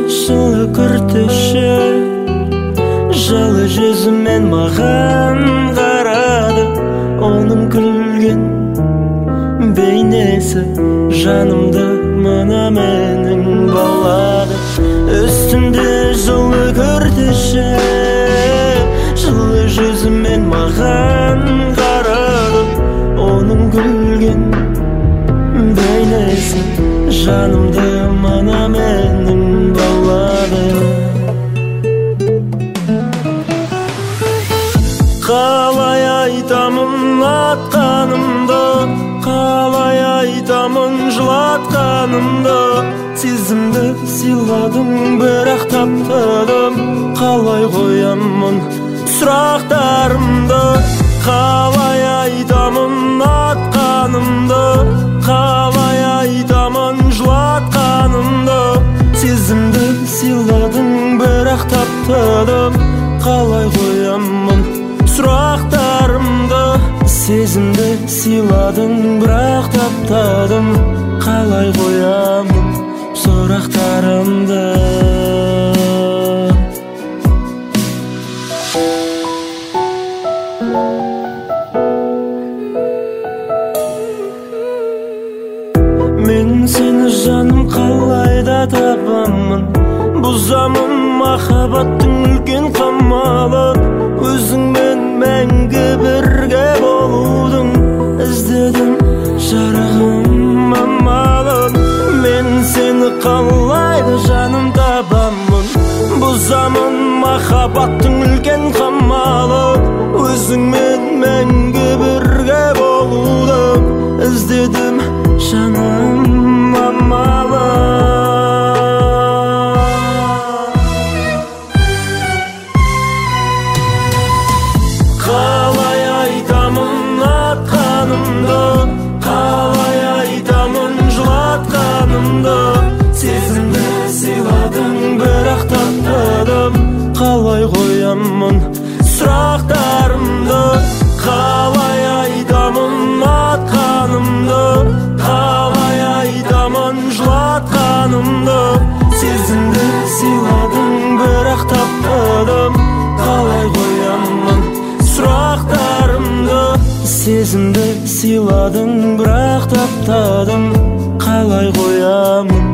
жылы күртеші жылы жүзімен маған қарады. Оның күлген бейнесі жанымды мына менің баулады. Үстінде жылы күртеші жылы жүзімен маған қарады. Оның күлген бейнесі жанымды мына менің баулады. Қалай айтамын атқанымды, қалай айтамын жылатқанымды. Сезімді сыйладың, бірақ таптадым. Қалай қоямын сұрақтарымды, қалай айтамын атқанымды, қалай айтамын жылатқанымды. Сезімді сыйладың, бірақ таптадым. Қалай қоямын сұрақтарымды. Сезімді сыйладың, бірақ таптадым. Қалай қоямын сұрақтарымды. Мен сені жаным қалай да табамын. Бұзамын махаббаттың үлкен қамалын. Өзіңмен мәңгі бірге болудың іздедім жарығым амалын. Мен сені қалай да жаным табамын. Бұзамын махаббаттың үлкен қамалын. Өзіңмен мәңгі бірге болудың іздедім жаным амалын. Қалай айтамын атқанымды, қалай айтамын жылатқанымды. Сезімді сыйладың, бірақ таптадым. Қалай қоямын сұрақтарымды, қалай айтамын атқанымды, қалай айтамын жылатқанымды. Сезімді сыйладың, бірақ таптадым. Қалай қоямын сұрақтарымды. Сезімді сыйладың, бірақ таптадым. Қалай қоямын